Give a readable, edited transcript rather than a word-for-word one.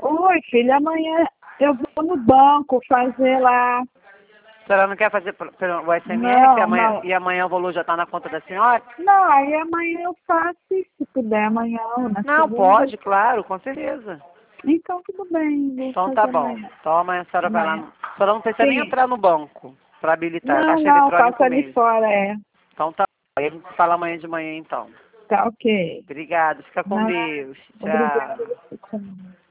Oi, filha, amanhã eu vou no banco fazer lá. A senhora não quer fazer pelo SMS Não, amanhã, não. e amanhã o valor já está na conta da senhora? Não, aí amanhã eu faço, e se puder amanhã ou na Não, segunda. pode, claro, com certeza. Então tudo bem, vou Então tá fazer bom. amanhã. Então amanhã a senhora vai lá. Amanhã. A senhora não precisa nem Sim. entrar no banco para habilitar, é Não, caixa não, faço eletrônico ali mesmo. fora, é. Então tá bom. Aí a gente fala amanhã de manhã então. Tá ok. Obrigado, fica com Não, Deus. obrigada. Tchau. Você também.